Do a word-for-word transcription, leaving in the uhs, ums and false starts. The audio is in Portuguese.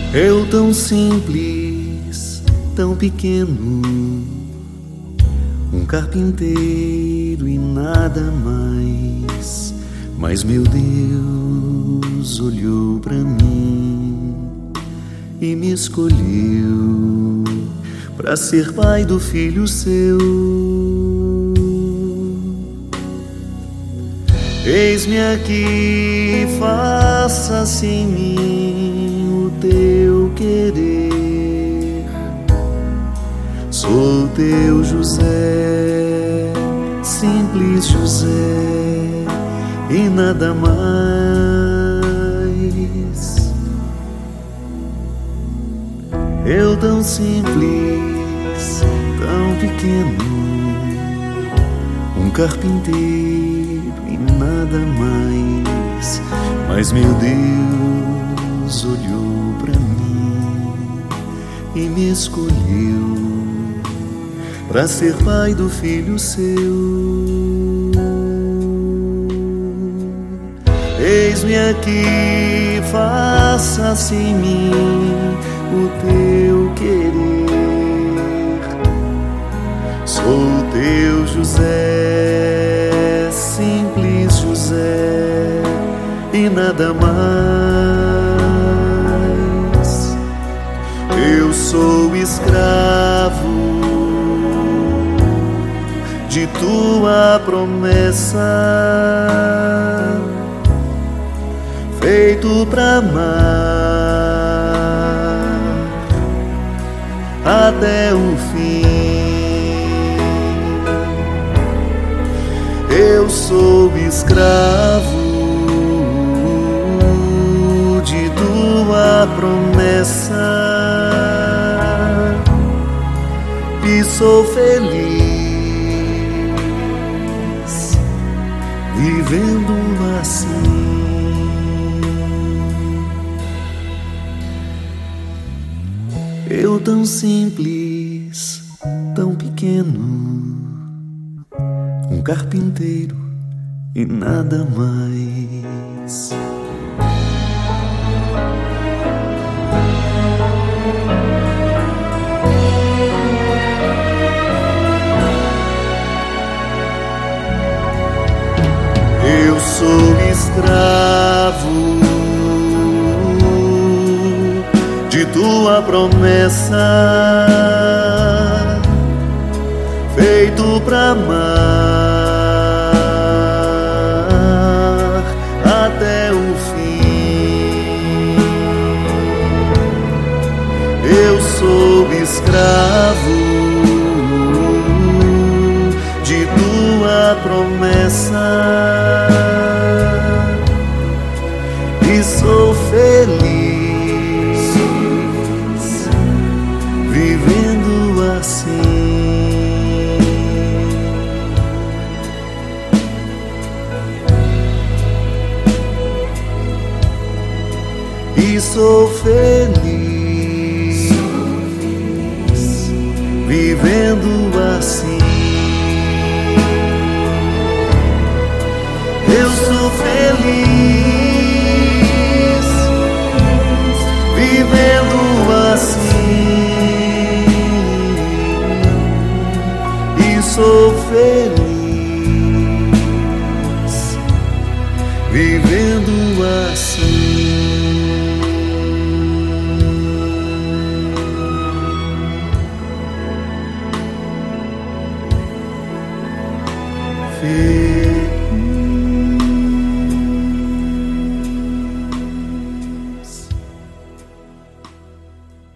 Eu tão simples, tão pequeno, um carpinteiro e nada mais. Mas meu Deus olhou pra mim e me escolheu pra ser pai do filho seu. Eis-me aqui, faça-se em mim o teu querer. Sou teu José, simples José, e nada mais. Eu tão simples, tão pequeno, um carpinteiro e nada mais. Mas meu Deus olhou pra mim e me escolheu pra ser pai do filho seu. Eis-me aqui, faça-se em mim o teu querer. Sou teu José, simples José, e nada mais. Eu sou escravo de tua promessa, feito pra amar até o fim. Eu sou escravo de tua promessa e sou feliz vivendo assim. Eu tão simples, tão pequeno, um carpinteiro e nada mais. Eu sou escravo de tua promessa, feito pra amar até o fim. Eu sou escravo de tua promessa e sou feliz vivendo assim. E sou feliz vivendo assim. Eu sou feliz vivendo assim. E sou feliz vivendo assim. Feliz.